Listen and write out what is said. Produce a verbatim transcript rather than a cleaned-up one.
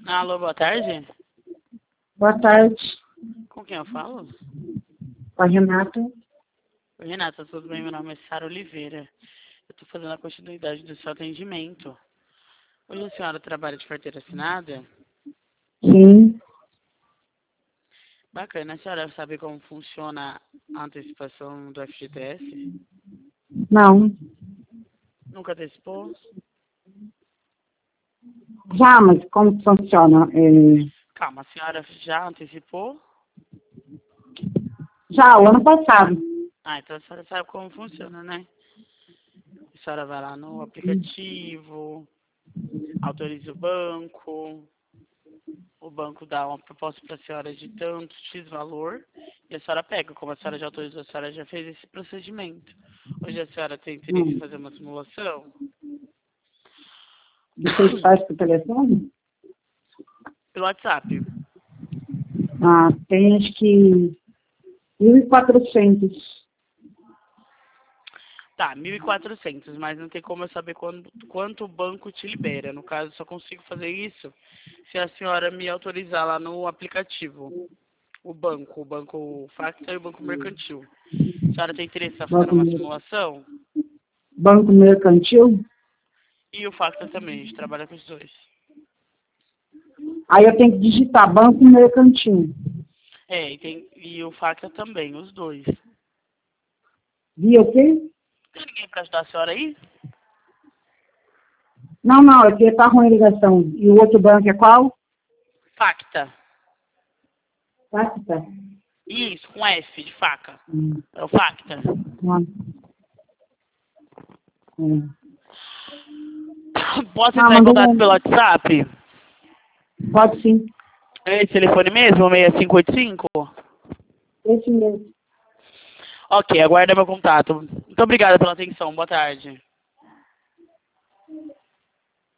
Alô, boa tarde. Boa tarde, Com quem eu falo? com a Renata. Oi, Renata, tudo bem? Meu nome é Sara Oliveira. Eu estou fazendo a continuidade do seu atendimento. Hoje a senhora trabalha de carteira assinada? Sim, Bacana. A senhora sabe como funciona a antecipação do F G T S? não. Nunca antecipou? Já, mas como que funciona? É, Calma, a senhora já antecipou? já, o ano passado. Ah, então a senhora sabe como funciona, né? A senhora vai lá no aplicativo, autoriza o banco, o banco dá uma proposta para a senhora de tanto X valor e a senhora pega. Como a senhora já autorizou, a senhora já fez esse procedimento. Hoje a senhora tem interesse em Hum. fazer uma simulação? Vocês fazem por telefone? Pelo WhatsApp. Ah, tem acho que mil e quatrocentos. Tá, mil e quatrocentos, mas não tem como eu saber quando, quanto o banco te libera. No caso, só consigo fazer isso se a senhora me autorizar lá no aplicativo. O banco, o banco Facta e o banco mercantil. A senhora tem interesse em fazer Banco, uma mer- simulação? banco mercantil. E o Facta também, a gente trabalha com os dois. Aí eu tenho que digitar banco mercantil. É, e, tem, e o Facta também, os dois. Via o quê? Tem ninguém pra ajudar a senhora aí? Não, não, é que tá ruim a ligação. E o outro banco é qual? Facta. Tá, que tá. Isso, com F de faca. Hum. É o Facta. Ah, hum. Posso Ah, entrar em mandou contato pelo um. WhatsApp? Pode sim. É esse telefone mesmo, seis cinco oito cinco? Esse mesmo. Ok, aguarda meu contato. Muito obrigada pela atenção. Boa tarde.